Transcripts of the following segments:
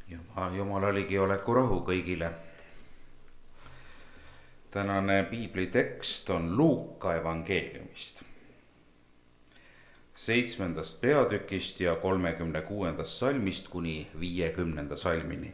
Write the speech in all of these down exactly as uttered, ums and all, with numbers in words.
Jumal, Jumala ligioleku rahu kõigile. Tänane piiblitekst on Luuka evangeeliumist, seitsmendast peatükist ja kolmekümne kuuendast salmist kuni viiekümnenda salmini.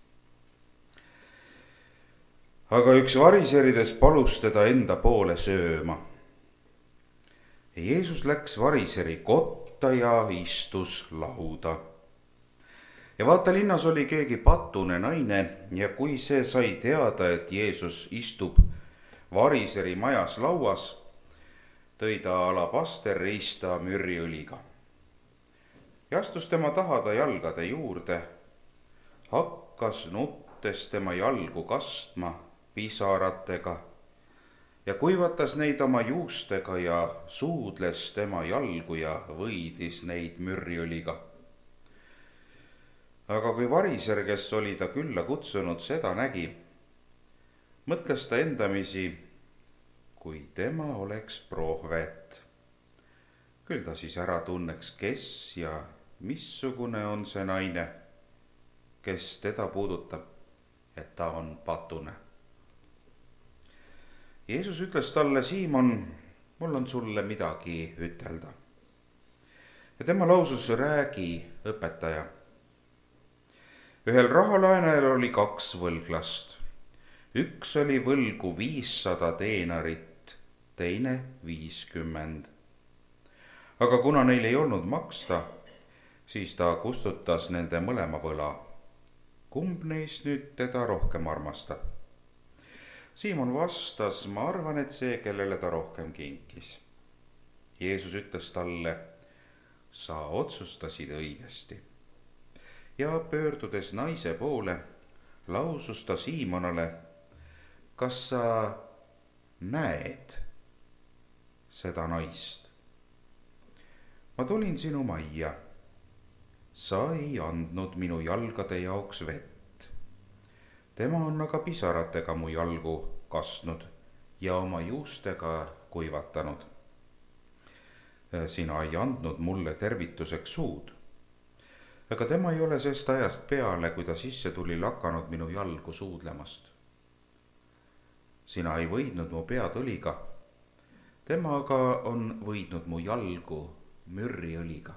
Aga üks variseridest palus teda enda poole sööma. Jeesus läks variseri kotta ja istus lauda. Ja vaata, linnas oli keegi patune naine ja kui see sai teada, et Jeesus istub variseri majas lauas, tõi ta alabasterriista mürriõliga ja astus tema taha ta jalgade juurde, hakkas nuttes tema jalgu kastma pisaratega ja kuivatas neid oma juustega ja suudles tema jalgu ja võidis neid mürriõliga. Aga kui variser, kes oli ta külla kutsunud, seda nägi, mõtles ta endamisi, kui tema oleks prohvet. Küll ta siis ära tunneks, kes ja missugune on see naine, kes teda puudutab, et ta on patune. Jeesus ütles talle, Siimon, mul on sulle midagi ütelda. Ja tema lausus, räägi, õpetaja. Ühel rahalaenajal oli kaks võlglast. Üks oli võlgu viissada teenarit, teine viiskümmend. Aga kuna neil ei olnud maksta, siis ta kustutas nende mõlema võla. Kumb neist nüüd teda rohkem armastab? Siimon vastas, ma arvan, et see, kellele ta rohkem kinkis. Jeesus ütles talle, sa otsustasid õigesti. Ja pöördudes naise poole, lausus ta Siimonale, kas sa näed seda naist? Ma tulin sinu majja. Sa ei andnud minu jalgade jaoks vett. Tema on aga pisaratega mu jalgu kastnud ja oma juustega kuivatanud. Sina ei andnud mulle tervituseks suud. Aga tema ei ole sest ajast peale, kui ta sisse tuli, lakanud minu jalgu suudlemast. Sina ei võidnud mu pead õliga, tema aga on võidnud mu jalgu mürriõliga.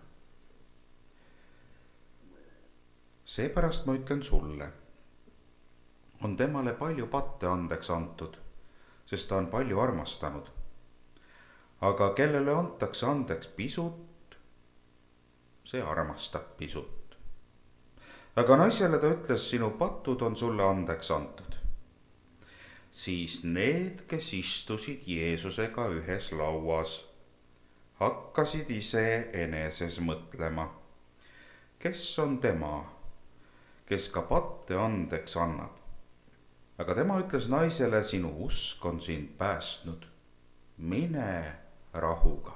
Seepärast ma ütlen sulle, on temale palju patte andeks antud, sest ta on palju armastanud. Aga kellele antakse andeks pisut, see armastab pisut. Aga naisele ta ütles, sinu patud on sulle andeks antud. Siis need, kes istusid Jeesusega ühes lauas, hakkasid ise eneses mõtlema, kes on tema, kes ka patte andeks annab. Aga tema ütles naisele, sinu usk on sind päästnud, mine rahuga.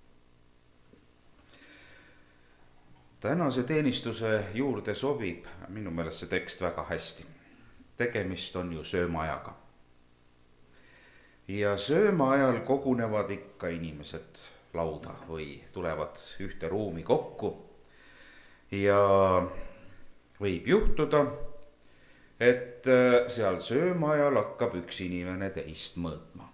Tänase teenistuse juurde sobib minu meelest see tekst väga hästi. Tegemist on ju söömaajaga. Ja söömaajal kogunevad ikka inimesed lauda või tulevad ühte ruumi kokku. Ja võib juhtuda, et seal söömaajal hakkab üks inimene teist mõõtma.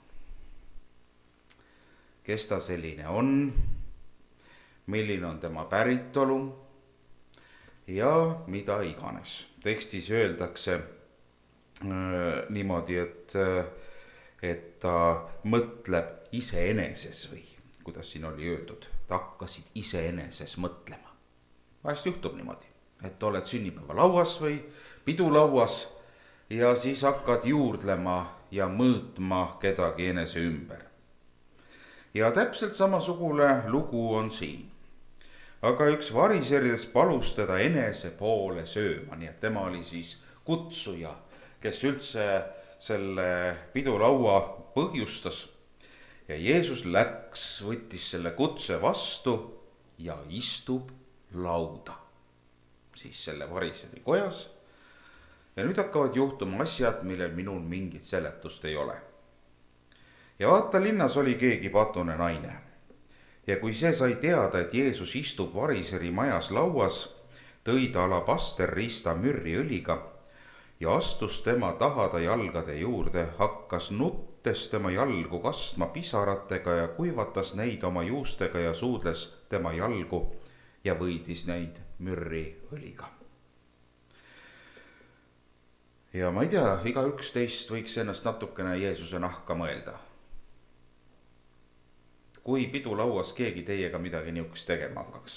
Kes ta selline on? Milline on tema päritolu ja mida iganes. Tekstis öeldakse äh, niimoodi, et, et ta mõtleb iseeneses või kuidas siin oli öeldud, ta hakkasid iseeneses mõtlema. Vahest juhtub niimoodi, et oled sünnipäeva lauas või pidulauas ja siis hakkad juurdlema ja mõõtma kedagi enese ümber. Ja täpselt samasugune lugu on siin. Aga üks variseridest palus teda enese poole sööma, nii et tema oli siis kutsuja, kes üldse selle pidulaua põhjustas. Ja Jeesus läks, võttis selle kutse vastu ja istub lauda. Siis selle variseri kojas. Ja nüüd hakkavad juhtuma asjad, millel minul mingit seletust ei ole. Ja vaata, linnas oli keegi patune naine. Ja kui see sai teada, et Jeesus istub variseri majas lauas, tõi ta alabasterriista mürriõliga ja astus tema taha ta jalgade juurde, hakkas nuttes tema jalgu kastma pisaratega ja kuivatas neid oma juustega ja suudles tema jalgu ja võidis neid mürriõliga. Ja ma ei tea, igaüks teist võiks ennast natukene Jeesuse nahka mõelda. Kui pidulauas keegi teiega midagi niukest tegema hakkaks.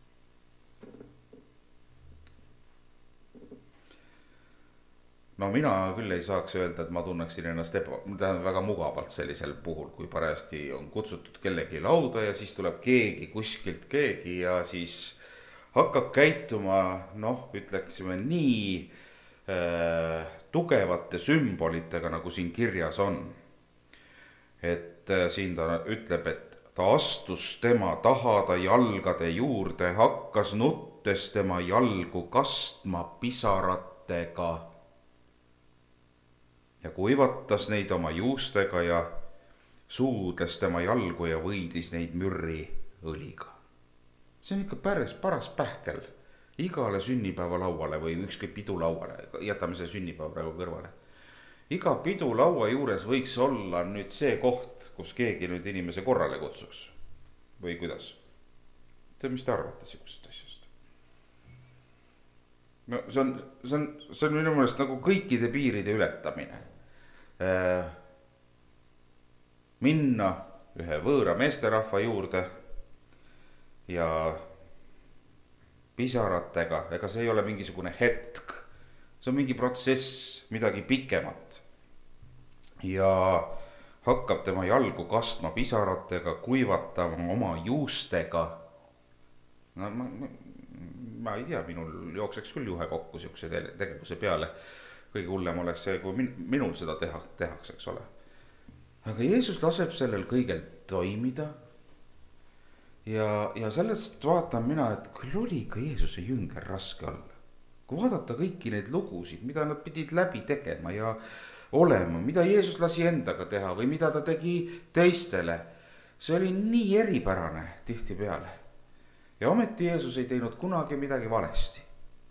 No mina küll ei saaks öelda, et ma tunneksin ennast eba, väga mugavalt sellisel puhul, kui parajasti on kutsutud kellegi lauda ja siis tuleb keegi kuskilt keegi ja siis hakkab käituma, noh, ütleksime nii äh, tugevate sümbolitega, nagu siin kirjas on. Et äh, siin ta ütleb, et ta astus tema taha ta jalgade juurde, hakkas nuttes tema jalgu kastma pisaratega ja kuivatas neid oma juustega ja suudles tema jalgu ja võidis neid mürriõliga. See on ikka päris paras pähkel igale sünnipäeva lauale või ükskõik pidulauale, jätame see sünnipäeva praegu kõrvale. Iga pidulaua juures võiks olla nüüd see koht, kus keegi nüüd inimese korrale kutsuks. Või kuidas? See, mis te arvate siuksest asjast? No, see on, see on, see on minu meelest nagu kõikide piiride ületamine. Äh, minna ühe võõra meesterahva juurde ja pisaratega, ega see ei ole mingisugune hetk, see on mingi protsess, midagi pikemat. Ja hakkab tema jalgu kastma pisaratega, kuivatama oma juustega. No, ma, ma, ma ei tea, minul jookseks küll juhe kokku siukse tegevuse peale. Kõige hullem oleks see, kui min, minul seda teha, tehaks, eks ole. Aga Jeesus laseb sellel kõigel toimida. Ja, ja sellest vaatan mina, et küll oli ka Jeesuse jünger raske olla. Kui vaadata kõiki neid lugusid, mida nad pidid läbi tegema ja olema, mida Jeesus lasi endaga teha või mida ta tegi teistele. See oli nii eripärane tihti peale. Ja ometi Jeesus ei teinud kunagi midagi valesti.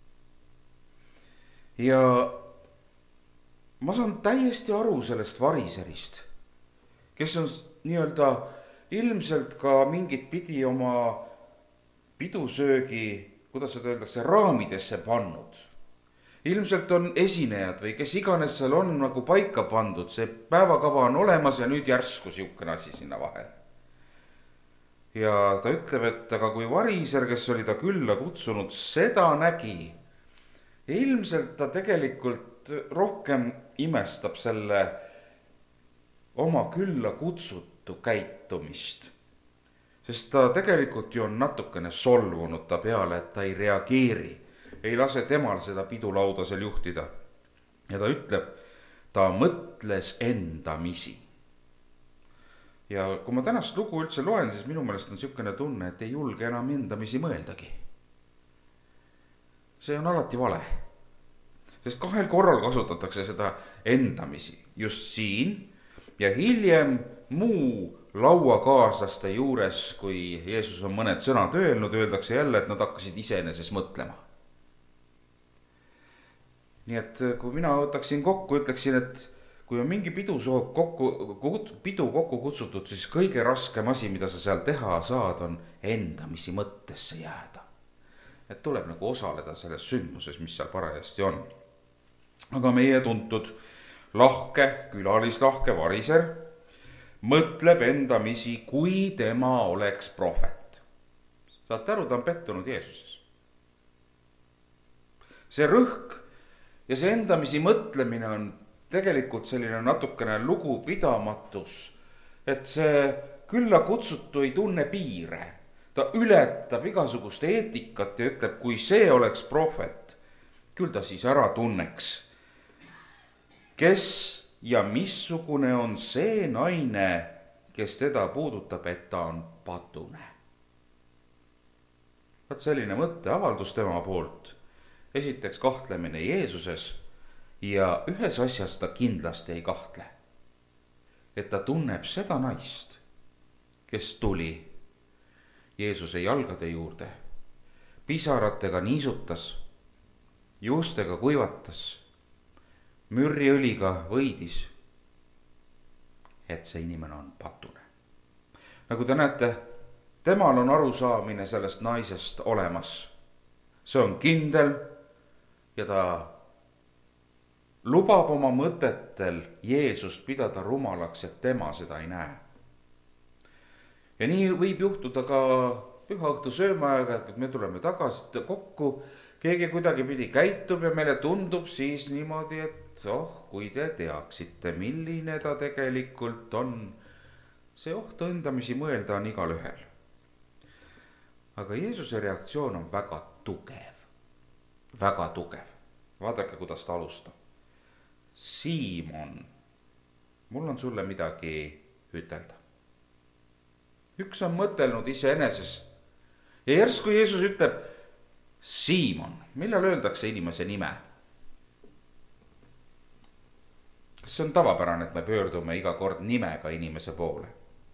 Ja ma saan täiesti aru sellest variserist, kes on nii-öelda ilmselt ka mingit pidi oma pidusöögi, kuidas seda öeldakse, raamidesse pannud. Ilmselt on esinejad või kes iganes seal on nagu paika pandud, see päevakava on olemas ja nüüd järsku siukene asi sinna vahele. Ja ta ütleb, et aga kui variser, kes oli ta külla kutsunud, seda nägi, ilmselt ta tegelikult rohkem imestab selle oma külla kutsutu käitumist. Sest ta tegelikult ju on natukene solvunud ta peale, et ta ei reageeri, ei lase temal seda pidulauda seal juhtida. Ja ta ütleb, ta mõtles endamisi. Ja kui ma tänast lugu üldse loen, siis minu meelest on siukene tunne, et ei julge enam endamisi mõeldagi. See on alati vale. Sest kahel korral kasutatakse seda endamisi, just siin ja hiljem muu lauakaaslaste juures, kui Jeesus on mõned sõnad öelnud, öeldakse jälle, et nad hakkasid iseeneses mõtlema. Nii et kui mina võtaksin kokku, ütleksin, et kui on mingi pidu, kokku, pidu kokku kutsutud, siis kõige raskem asi, mida sa seal teha saad, on endamisi mõttesse jääda. Et tuleb nagu osaleda selles sündmuses, mis seal parajasti on. Aga meie tuntud lahke, külalislahke variser mõtleb endamisi, kui tema oleks prohvet. Saate aru, ta on pettunud Jeesuses. See rõhk ja see endamisi mõtlemine on tegelikult selline natukene lugupidamatus, et see külla kutsutu ei tunne piire. Ta ületab igasugust eetikat ja ütleb, kui see oleks prohvet, küll ta siis ära tunneks, kes ja missugune on see naine, kes teda puudutab, et ta on patune. Vaat selline mõtteavaldus tema poolt. Esiteks kahtlemine Jeesuses ja ühes asjas ta kindlasti ei kahtle. Et ta tunneb seda naist, kes tuli Jeesuse jalgade juurde, pisaratega niisutas, juustega kuivatas, mürriõliga võidis, et see inimene on patune. Nagu te näete, temal on arusaamine sellest naisest olemas. See on kindel ja ta lubab oma mõtetel Jeesust pidada rumalaks, et tema seda ei näe. Ja nii võib juhtuda ka pühaõhtu söömaajaga, et me tuleme tagasi kokku, keegi kuidagi pidi käitub ja meile tundub siis niimoodi, et oh, kui te teaksite, milline ta tegelikult on. See oht õndamisi mõelda on igal ühel. Aga Jeesuse reaktsioon on väga tugev, väga tugev. Vaadake, kuidas ta alustab. Siimon, mul on sulle midagi ütelda. Üks on mõtelnud iseeneses ja järsku Jeesus ütleb Siimon. Millal öeldakse inimese nime? Kas see on tavapärane, et me pöördume iga kord nimega inimese poole?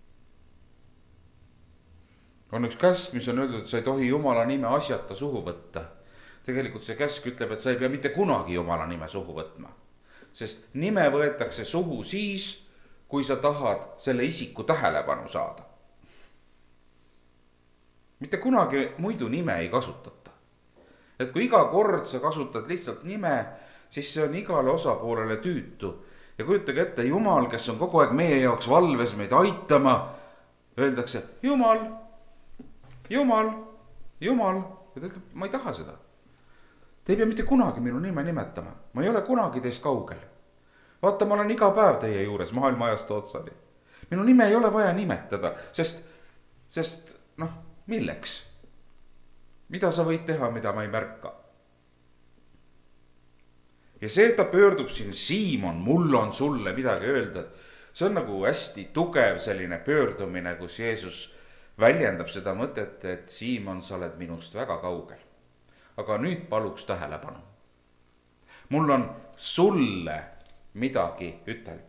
On üks käsk, mis on öeldud, et sa ei tohi Jumala nime asjata suhu võtta. Tegelikult see käsk ütleb, et sa ei pea mitte kunagi Jumala nime suhu võtma. Sest nime võetakse suhu siis, kui sa tahad selle isiku tähelepanu saada. Mitte kunagi muidu nime ei kasutata. Et kui iga kord sa kasutad lihtsalt nime, siis see on igale osapoolele tüütu. Ja kujutage ette, Jumal, kes on kogu aeg meie jaoks valves meid aitama, öeldakse Jumal, Jumal, Jumal. Ja ta ütleb, ma ei taha seda. Te ei pea mitte kunagi minu nime nimetama. Ma ei ole kunagi teist kaugel. Vaata, ma olen iga päev teie juures maailma ajast otsani. Minu nime ei ole vaja nimetada, sest, sest noh, milleks? Mida sa võid teha, mida ma ei märka? Ja see, et ta pöördub siin Siimon, mul on sulle midagi öelda. See on nagu hästi tugev selline pöördumine, kus Jeesus väljendab seda mõtet, et Siimon, sa oled minust väga kaugel. Aga nüüd paluks tähelepanu. Mul on sulle midagi ütelda.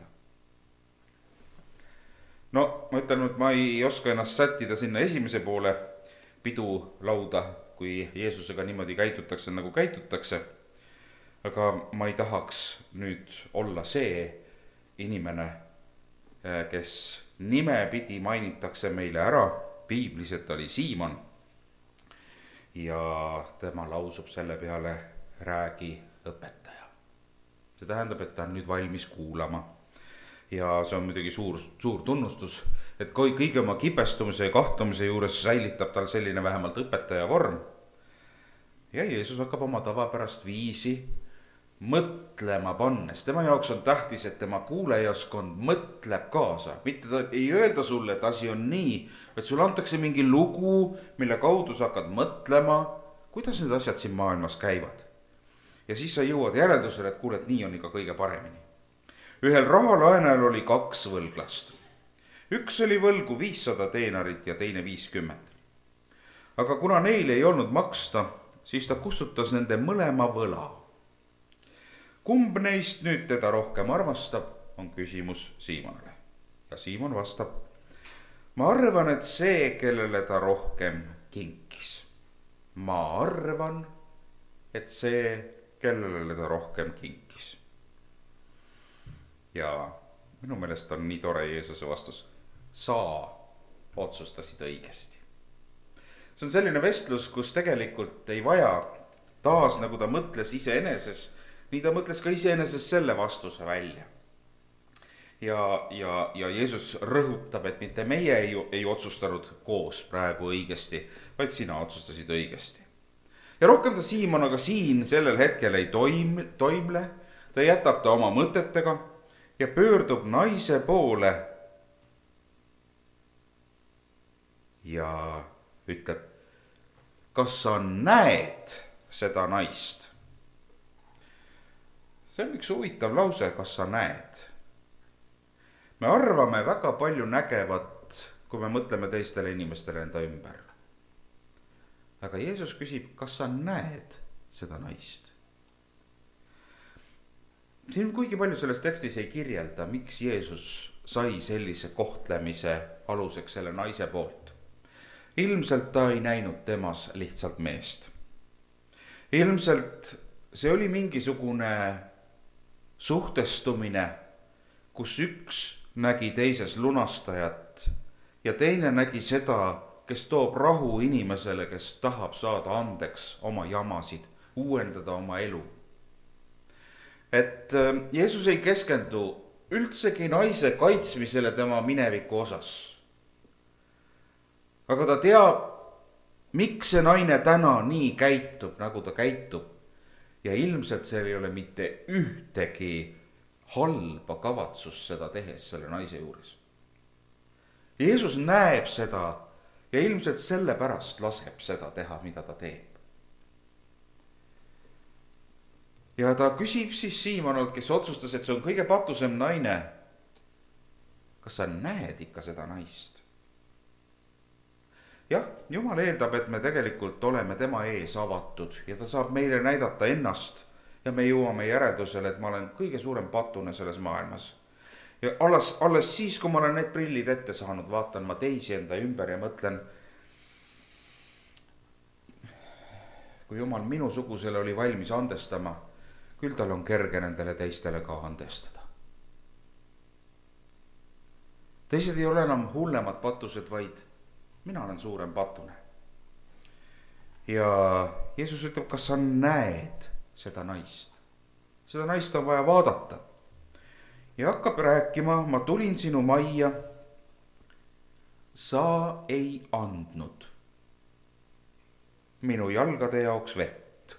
No, ma ütlen, et ma ei oska ennast sättida sinna esimese poole pidu lauda, kui Jeesusega niimoodi käitutakse, nagu käitutakse. Aga ma ei tahaks nüüd olla see inimene, kes nime pidi mainitakse meile ära. Piiblis, et oli Siimon. Ja tema lausub selle peale räägi õpetaja. See tähendab, et ta on nüüd valmis kuulama. Ja see on muidugi suur, suur tunnustus, et kõige oma kibestumise ja kahtumise juures säilitab tal selline vähemalt õpetaja vorm. Ja Jeesus hakkab oma tavapärast viisi mõtlema pannes. Tema jaoks on tähtis, et tema kuulejaskond mõtleb kaasa. Mitte ta ei öelda sulle, et asi on nii, et sulle antakse mingi lugu, mille kaudu sa hakkad mõtlema, kuidas need asjad siin maailmas käivad. Ja siis sa jõuad järeldusele, et kuule, et nii on ikka kõige paremini. Ühel rahalaenajal oli kaks võlglast. Üks oli võlgu viissada teenorit ja teine viiskümmend. Aga kuna neil ei olnud maksta, siis ta kustutas nende mõlema võla. Kumb neist nüüd teda rohkem armastab, on küsimus Siimonile. Ja Siimon vastab, ma arvan, et see, kellele ta rohkem kinkis. Ma arvan, et see, kellele ta rohkem kinkis. Ja minu meelest on nii tore Jeesuse vastus. Sa otsustasid õigesti. See on selline vestlus, kus tegelikult ei vaja taas, nagu ta mõtles iseeneses, nii ta mõtles ka iseeneses selle vastuse välja. Ja, ja, ja Jeesus rõhutab, et mitte meie ei, ei otsustanud koos praegu õigesti, vaid sina otsustasid õigesti. Ja rohkem ta Siimon aga siin sellel hetkel ei toim, toimle, ta jätab ta oma mõtetega ja pöördub naise poole ja ütleb, kas sa näed seda naist? See on üks huvitav lause, kas sa näed. Me arvame väga palju nägevat, kui me mõtleme teistele inimestele enda ümber. Aga Jeesus küsib, kas sa näed seda naist? Siin kuigi palju selles tekstis ei kirjelda, miks Jeesus sai sellise kohtlemise aluseks selle naise poolt. Ilmselt ta ei näinud temas lihtsalt meest. ilmselt see oli mingisugune suhtestumine, kus üks nägi teises lunastajat ja teine nägi seda, kes toob rahu inimesele, kes tahab saada andeks oma jamasid, uuendada oma elu. Et Jeesus ei keskendu üldsegi naise kaitsmisele tema mineviku osas. Aga ta teab, miks see naine täna nii käitub, nagu ta käitub. Ja ilmselt seal ei ole mitte ühtegi halba kavatsust seda tehes selle naise juures. Jeesus näeb seda ja ilmselt sellepärast laseb seda teha, mida ta teeb. Ja ta küsib siis Siimonalt, kes otsustas, et see on kõige patusem naine. Kas sa näed ikka seda naist? Jah, Jumal eeldab, et me tegelikult oleme tema ees avatud ja ta saab meile näidata ennast ja me jõuame järeldusele, et ma olen kõige suurem patune selles maailmas. Ja alles, alles siis, kui ma olen need prillid ette saanud, vaatan ma teisi enda ümber ja mõtlen, kui Jumal minusugusele oli valmis andestama, küll tal on kerge nendele teistele ka andestada. Teised ei ole enam hullemad patused, vaid mina olen suurem patune. Ja Jeesus ütleb, kas sa näed seda naist? Seda naist on vaja vaadata. Ja hakkab rääkima, ma tulin sinu majja, sa ei andnud minu jalgade jaoks vett.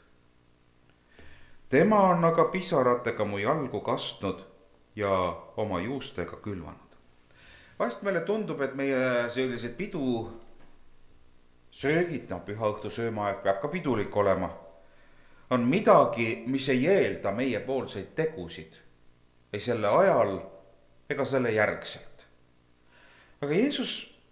Tema on aga pisaratega mu jalgu kastnud ja oma juustega külvanud. Vahest meile tundub, et meie sellised pidu söögid, no püha õhtu söömaaeg peab ka pidulik olema, on midagi, mis ei eelda meie poolseid tegusid, ei selle ajal ega selle järgselt. Aga Jeesus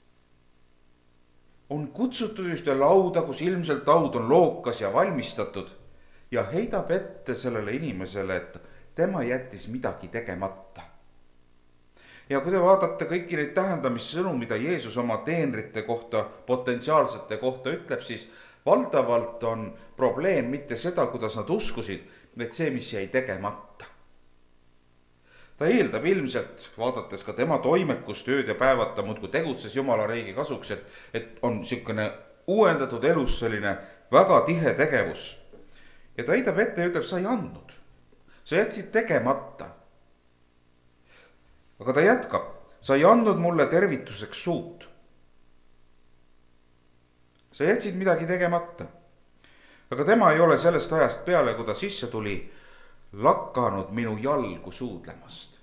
on kutsutud ühte lauda, kus ilmselt laud on lookas ja valmistatud ja heidab ette sellele inimesele, et tema jättis midagi tegemata. Ja kui te vaatate kõiki neid tähendamissõnu, mida Jeesus oma teenrite kohta, potentsiaalsete kohta ütleb, siis valdavalt on probleem mitte seda, kuidas nad uskusid, vaid see, mis jäi tegemata. Ta eeldab ilmselt, vaadates ka tema toimekust ööd ja päevad, ta muudkui tegutses Jumala riigi kasuks, et, et on niisugune uuendatud elus selline väga tihe tegevus. Ja ta heidab ette ja ütleb, sa ei andnud, sa jätsid tegemata. Aga ta jätkab, sa ei andnud mulle tervituseks suud. Sa jätsid midagi tegemata. Aga tema ei ole sellest ajast peale, kui ta sisse tuli, lakanud minu jalgu suudlemast.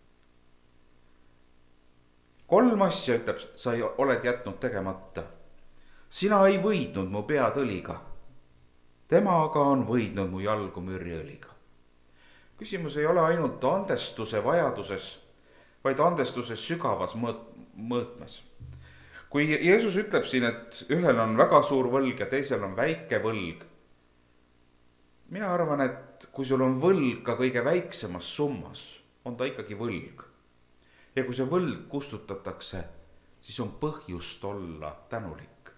Kolm asja ütleb, sa oled jätnud tegemata. Sina ei võidnud mu pead õliga. Tema aga on võidnud mu jalgu mürriõliga. Küsimus ei ole ainult andestuse vajaduses, vaid andestuses sügavas mõõtmes. Kui Jeesus ütleb siin, et ühel on väga suur võlg ja teisel on väike võlg, mina arvan, et kui sul on võlg ka kõige väiksemas summas, on ta ikkagi võlg. Ja kui see võlg kustutatakse, siis on põhjust olla tänulik.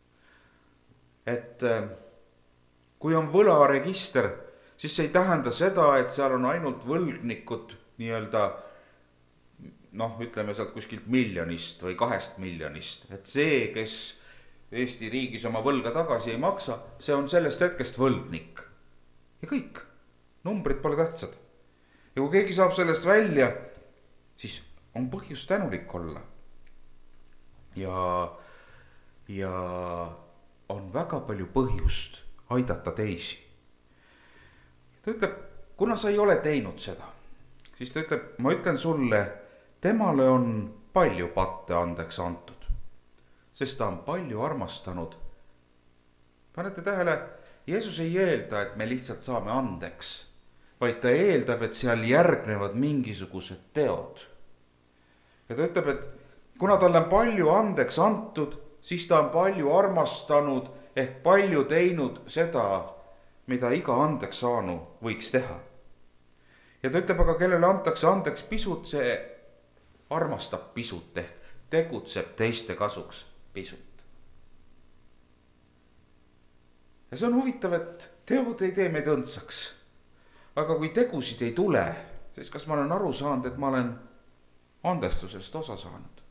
Et kui on võlaregister, siis see ei tähenda seda, et seal on ainult võlgnikud nii-öelda noh, ütleme sealt kuskilt miljonist või kahest miljonist, et see, kes Eesti riigis oma võlga tagasi ei maksa, see on sellest hetkest võlgnik. Ja kõik, numbrid pole tähtsad. Ja kui keegi saab sellest välja, siis on põhjus tänulik olla. Ja, ja on väga palju põhjust aidata teisi. Ta ütleb, kuna sa ei ole teinud seda, siis ta ütleb, ma ütlen sulle, temale on palju patte andeks antud, sest ta on palju armastanud. Panete tähele, Jeesus ei eelda, et me lihtsalt saame andeks, vaid ta eeldab, et seal järgnevad mingisugused teod. Ja ta ütleb, et kuna talle on palju andeks antud, siis ta on palju armastanud ehk palju teinud seda, mida iga andeks saanu võiks teha. Ja ta ütleb, aga kellele antakse andeks pisut, see armastab pisut ehk tegutseb teiste kasuks pisut. Ja see on huvitav, et teod ei tee meid õndsaks. aga kui tegusid ei tule, siis kas ma olen aru saanud, et ma olen andestusest osa saanud?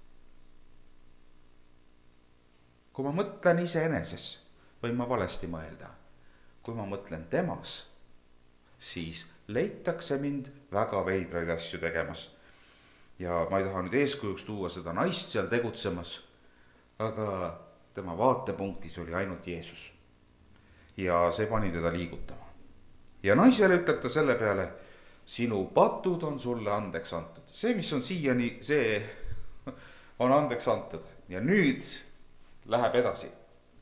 kui ma mõtlen iseeneses, võin ma valesti mõelda. kui ma mõtlen temas, siis leitakse mind väga veidraid asju tegemas. ja ma ei taha nüüd eeskujuks tuua seda naist seal tegutsemas, aga tema vaatepunktis oli ainult Jeesus. ja see pani teda liigutama. ja naisele ütleb ta selle peale, sinu patud on sulle andeks antud. see, mis on siiani, see on andeks antud ja nüüd läheb edasi.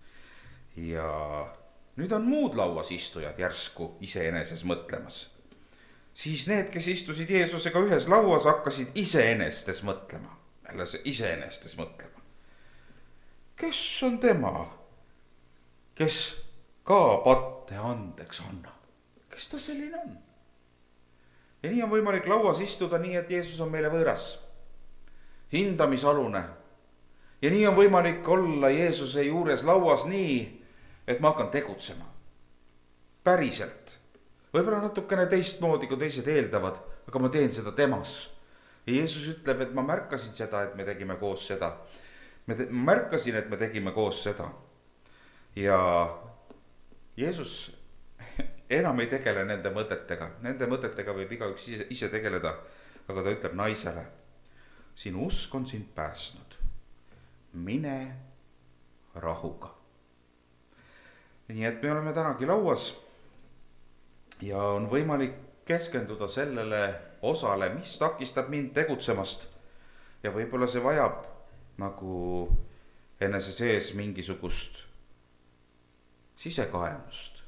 ja nüüd on muud lauas istujad järsku iseeneses mõtlemas. siis need, kes istusid Jeesusega ühes lauas, hakkasid iseenestes mõtlema. jälle see iseenestes mõtlema. kes on tema, kes ka patte andeks annab? kes ta selline on? ja nii on võimalik lauas istuda nii, et Jeesus on meile võõras, hindamisalune. ja nii on võimalik olla Jeesuse juures lauas nii, et ma hakkan tegutsema. päriselt. võib-olla natukene teistmoodi, kui teised eeldavad, aga ma teen seda temas. ja Jeesus ütleb, et ma märkasin seda, et me tegime koos seda. Me te- ma märkasin, et me tegime koos seda. ja Jeesus enam ei tegele nende mõtetega. Nende mõtetega võib igaüks ise, ise tegeleda. aga ta ütleb naisele, sinu usk on sind päästnud. mine rahuga. nii et me oleme tänagi lauas ja on võimalik keskenduda sellele osale, mis takistab mind tegutsemast. ja võib-olla see vajab nagu enese sees mingisugust sisekaemust.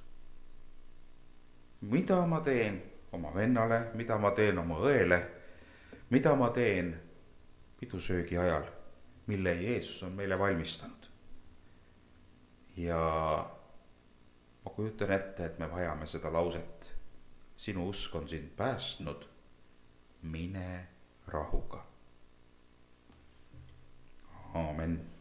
mida ma teen oma vennale, mida ma teen oma õele, mida ma teen pidusöögi ajal, mille Jeesus on meile valmistanud. ja ma kujutan ette, et me vajame seda lauset. sinu usk on sind päästnud, mine rahuga. Aamen.